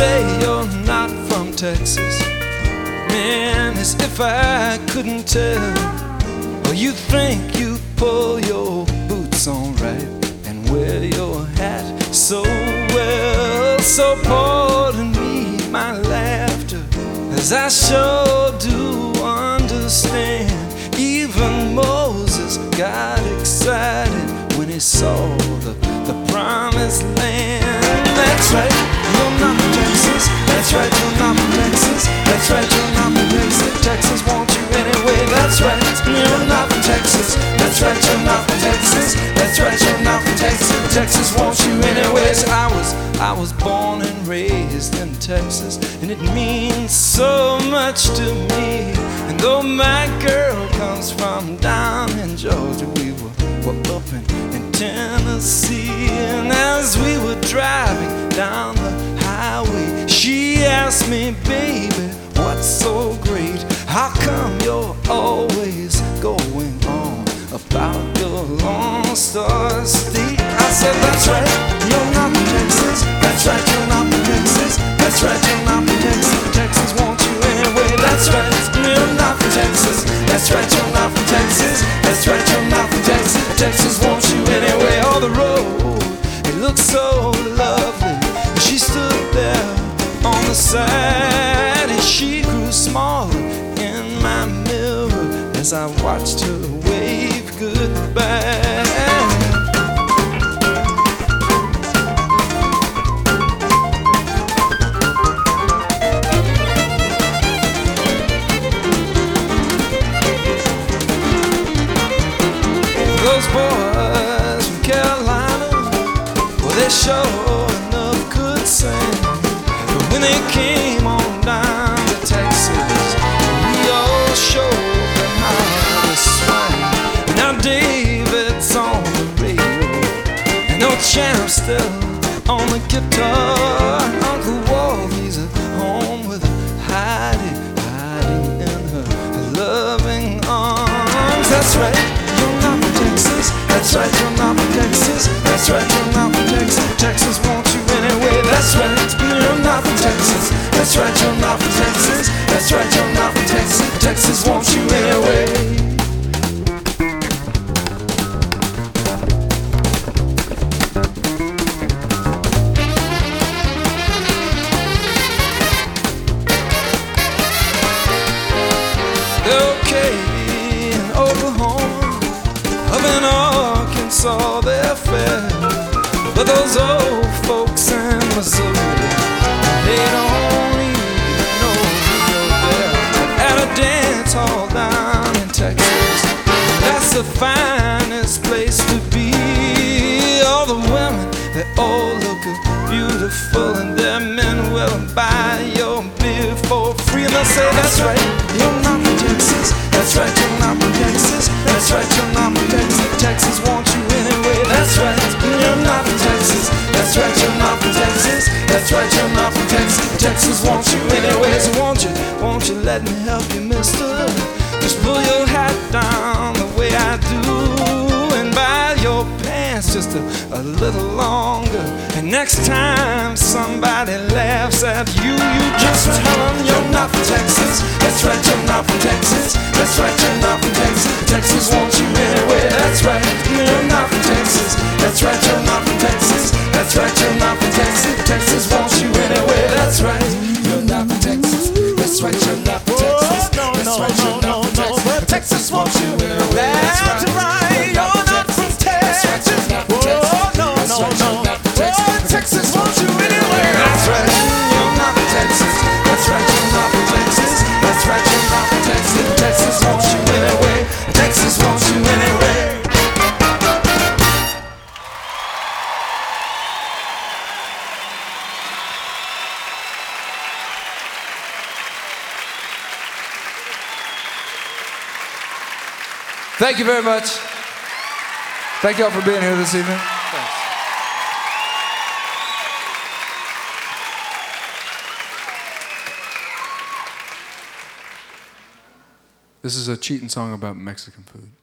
say you're not from Texas, man, as if I couldn't tell. Or you think you pull your boots on right and wear your hat so well. So pardon me my laughter, as I sure do understand. Even Moses got excited when he saw the promised land. That's right, you're not from Texas. That's right, you're not from Texas. That's right, you're not from Texas. Texas wants you anyway. That's right, you're not from Texas. That's right, you're not from Texas. That's right, you're not from Texas. Texas wants you anyways. I was born and raised in Texas, and it means so much to me. And though my girl comes from down in Georgia, we were up in Tennessee. And as we were driving down the highway, she asked me, baby, what's so great? How come you're always going on about your Lone Star State? I said, that's right, you're not from Texas. That's right, you're not from Texas. That's right, you're not from Texas. Texas wants you anyway. That's right, you're not from Texas. That's right, you're not from Texas. That's right, you're not from Texas. Texas wants you anyway. Oh, the road, it looked so lovely. She stood there on the side, and she grew smaller in my mirror as I watched her wave goodbye. Those boys from Carolina, well, they sure enough could sing. But when they came on down to Texas, we all showed them how to swing. Now David's on the radio, and no Champ's still on the guitar. Uncle Walt, he's at home with Heidi, hiding in her loving arms. That's right, you're not from Texas. That's right, you're not from Texas. That's right, you're not from Texas. Texas wants you anyway. That's right, you're not from Texas. That's right, you're not from Texas. That's right, you're not from Texas. Texas wants you anyway. Okay, in Oklahoma, up in Arkansas, they're fair. But those old folks in Missouri, they don't even know you're there. At a dance hall down in Texas, that's the finest place to be. All the women, they all look beautiful, and their men will buy your beer for free. And they'll say, that's right, you're not from Texas. That's right, you're not from Texas. That's right, you're not from Texas. Texas wants you anyway. That's right, you're not from Texas. That's right, you're not from Texas. That's right, you're not from Texas. Texas wants you anyway. So won't you let me help you, mister? Just pull your hat down the way I do, and buy your pants just a little longer. And next time somebody laughs at you, you just tell them you're not from Texas. That's right, you're not from Texas. That's right, you're not from Texas. Texas wants you anyway. That's right, you're not from Texas. That's right, you're not from Texas. That's right, you're not from Texas. Texas wants you anyway. That's right, you're not from Texas. That's right, you're not from Texas. That's right, you're not from Texas. Texas wants you anyway. That's right, you're not from Texas. Oh, no, no, no. Texas wants you anyway. That's right, you're not from Texas. That's right, you're not from Texas. That's right, you're not from Texas. Texas wants you anyway. Texas wants you anyway. Thank you very much. Thank you all for being here this evening. Thanks. This is a cheating song about Mexican food.